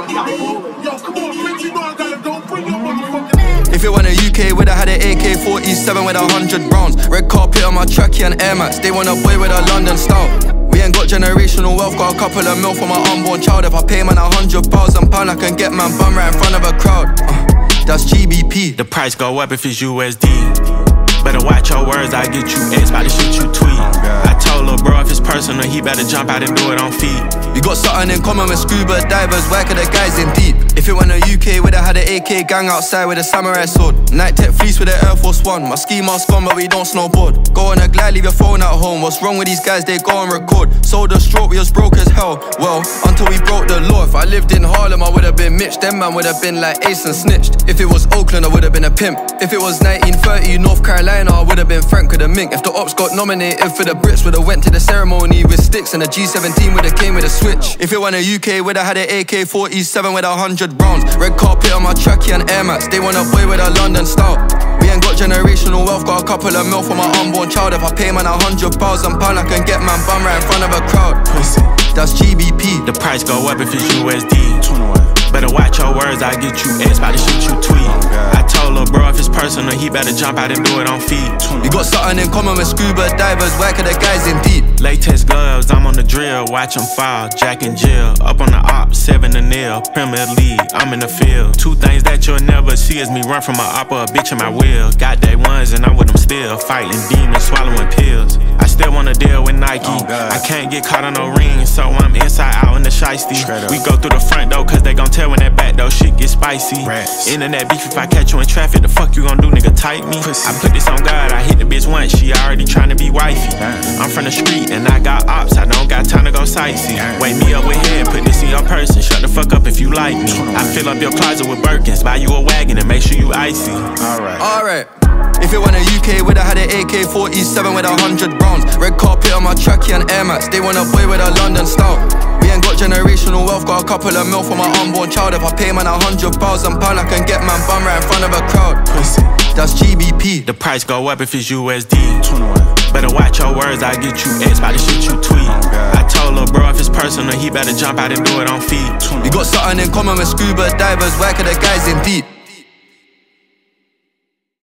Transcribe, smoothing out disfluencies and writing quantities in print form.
Yo, come on, bitch, you know I gotta go. Bring your motherfucking. If it went a UK, would I had an AK-47 with 100 rounds. Red carpet on my trackie and Air Max. They want a boy with a London style. We ain't got generational wealth, got a couple of mil for my unborn child. If I pay man £100,000, I can get man bum right in front of a crowd. That's GBP. The price go up if it's USD. Better watch your words, I get you X by the shit you tweet. I told lil' bro if it's personal, he better jump out and do it on feet. We got something in common with scuba divers, working the guys in deep. If it went a UK, would I had an AK gang outside with a samurai sword. Night tech fleece with an Air Force One. My ski mask gone, but we don't snowboard. Go on a glide, leave your phone at home. What's wrong with these guys? They go and record. Sold a stroke, we was broke as hell. Well, until we broke the law. If I lived in Harlem, I would've been Mitch. Them man would've been like Ace and snitched. If it was Oakland, I would've been a pimp. If it was 1930, North Carolina, I would've been Frank with a mink. If the ops got nominated for the Brits, would've went to the ceremony with sticks. And the G17 would've came with a switch. If it went a UK, would've had an AK-47 with 100 rounds. Red carpet on my trackie and Air Max. They want a boy with a London style. We ain't got generational wealth, got a couple of mil for my unborn child. If I pay man £100,000, I can get man bum right in front of a crowd. Pussy. That's GBP. The price go up if it's USD. 21. Better watch your words, I get you X by the shit you tweet. I told lil' bro if it's personal, he better jump out and do it on feet. We got something in common with scuba divers, working the guys in deep. Latex gloves, I'm on the drill, watch them fall, Jack and Jill. Up on the op, 7 to nil, Premier League, I'm in the field. Two things that you'll never see is me run from a op or a bitch in my wheel. Got day ones and I'm with them still, fighting demons, swallowing pills. I still wanna deal with Nike, I can't get caught on no ring, so I'm inside out in the shiesty. We go through the front door, cause they gon' tell when that back door shit get spicy. Internet beef, if I catch you in traffic, the fuck you gon' do, nigga, tight me? I put this on God, I hit the bitch once, she already tryna be wifey. I'm from the street and I got ops, I don't got time to go sightsee. Wake me up with head, put this in your purse and shut the fuck up if you like me. I fill up your closet with Birkins, buy you a wagon and make sure you icy. Alright. If it went a UK, would've had an AK-47 with 100 rounds. Red carpet on my trackie and Air Max. They want a boy with a London style. We ain't got generational wealth, got a couple of mil for my unborn child. If I pay man £100,000, I can get man bum right in front of a crowd. Pussy. That's GBP. The price go up if it's USD. 21. Better watch your words, I get you X by the shit you tweet. I told lil' bro if it's personal, he better jump out and do it on feet. We got something in common with scuba divers, working the guys in deep.